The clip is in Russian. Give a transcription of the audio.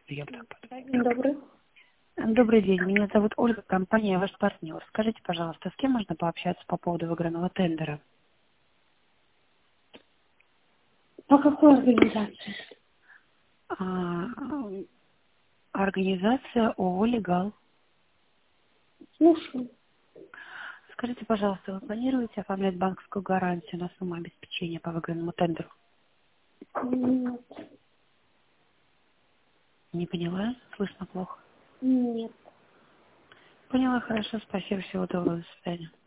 Я бы так подумала. Добрый. Добрый день, меня зовут Ольга, компания «Ваш партнер». Скажите, пожалуйста, с кем можно пообщаться по поводу выигранного тендера? По какой организации? А, Организация ООО «Легал». Слушаю. Скажите, пожалуйста, вы планируете оформлять банковскую гарантию на сумму обеспечения по выигранному тендеру? Нет. Не поняла? Слышно плохо. Нет. Поняла, хорошо, спасибо, всего доброго, до свидания.